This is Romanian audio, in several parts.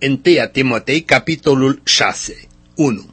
1 Timotei, capitolul 6. 1.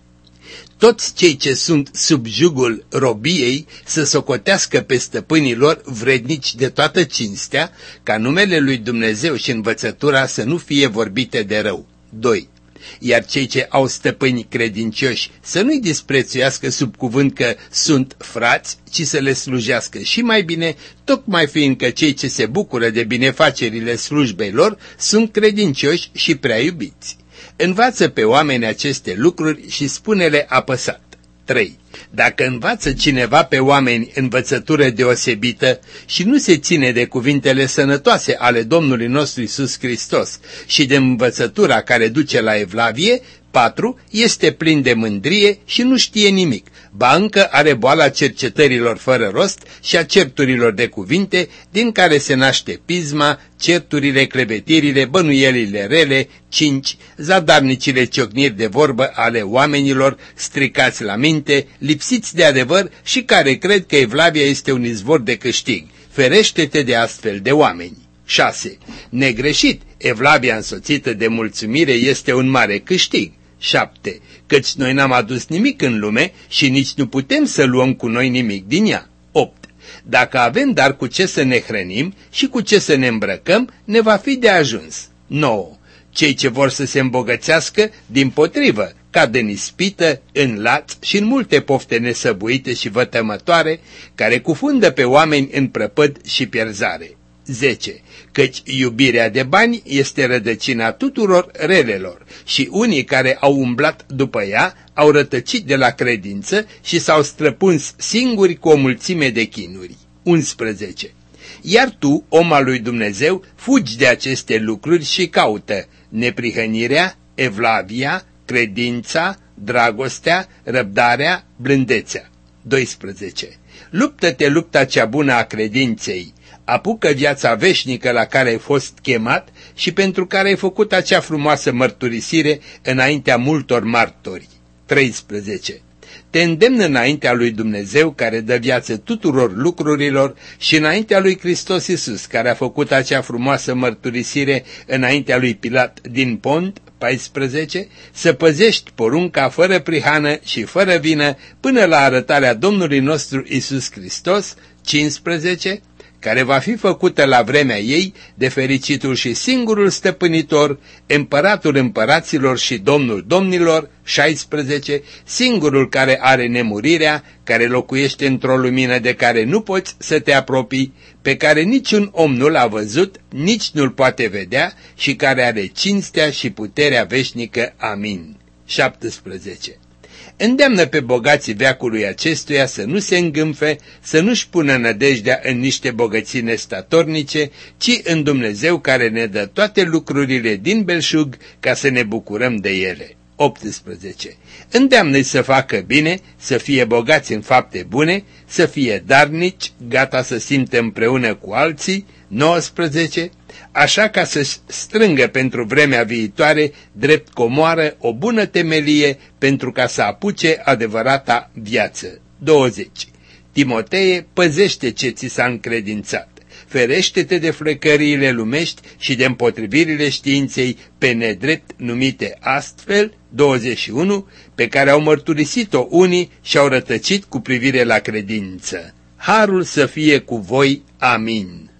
Toți cei ce sunt sub jugul robiei să socotească pe stăpânii lor vrednici de toată cinstea, ca numele lui Dumnezeu și învățătura să nu fie vorbite de rău. 2. Iar cei ce au stăpâni credincioși să nu-i disprețuiască sub cuvânt că sunt frați, ci să le slujească și mai bine, tocmai fiindcă cei ce se bucură de binefacerile slujbei lor sunt credincioși și prea iubiți. Învață pe oameni aceste lucruri și spune-le apăsat. 3. Dacă învață cineva pe oameni învățătură deosebită și nu se ține de cuvintele sănătoase ale Domnului nostru Iisus Hristos și de învățătura care duce la evlavie, 4. Este plin de mândrie și nu știe nimic, ba încă are boala cercetărilor fără rost și a certurilor de cuvinte, din care se naște pisma, certurile, clevetirile, bănuielile rele. 5. Zadarnicile ciocniri de vorbă ale oamenilor stricați la minte, lipsiți de adevăr și care cred că evlavia este un izvor de câștig. Ferește-te de astfel de oameni. 6. Negreșit, evlavia însoțită de mulțumire este un mare câștig. 7. Căci noi n-am adus nimic în lume și nici nu putem să luăm cu noi nimic din ea. 8. Dacă avem dar cu ce să ne hrănim și cu ce să ne îmbrăcăm, ne va fi de ajuns. 9. Cei ce vor să se îmbogățească, dimpotrivă, cad în ispită, în laț și în multe pofte nesăbuite și vătămătoare, care cufundă pe oameni în prăpăd și pierzare. 10. Căci iubirea de bani este rădăcina tuturor relelor și unii care au umblat după ea au rătăcit de la credință și s-au străpuns singuri cu o mulțime de chinuri. 11. Iar tu, om al lui Dumnezeu, fugi de aceste lucruri și caută neprihănirea, evlavia, credința, dragostea, răbdarea, blândețea. 12. Luptă-te lupta cea bună a credinței, apucă viața veșnică la care ai fost chemat și pentru care ai făcut acea frumoasă mărturisire înaintea multor martori. 13. Te îndemn înaintea lui Dumnezeu care dă viață tuturor lucrurilor și înaintea lui Hristos Iisus care a făcut acea frumoasă mărturisire înaintea lui Pilat din Pont. 14. Să păzești porunca fără prihană și fără vină până la arătarea Domnului nostru Iisus Hristos. 15. Care va fi făcută la vremea ei de fericitul și singurul stăpânitor, împăratul împăraților și domnul domnilor. 16. Singurul care are nemurirea, care locuiește într-o lumină de care nu poți să te apropii, pe care niciun om nu l-a văzut, nici nu-l poate vedea și care are cinstea și puterea veșnică. Amin. 17. Îndeamnă pe bogații veacului acestuia să nu se îngânfe, să nu-și pună nădejdea în niște bogății nestatornice, ci în Dumnezeu care ne dă toate lucrurile din belșug ca să ne bucurăm de ele. 18. Îndeamnă-i să facă bine, să fie bogați în fapte bune, să fie darnici, gata să simtă împreună cu alții. 19. Așa ca să strângă pentru vremea viitoare drept comoară o bună temelie pentru ca să apuce adevărata viață. 20. Timotee, păzește ce ți s-a încredințat. Ferește-te de flăcăriile lumești și de împotrivirile științei pe nedrept numite astfel. 21. Pe care au mărturisit-o unii și au rătăcit cu privire la credință. Harul să fie cu voi. Amin.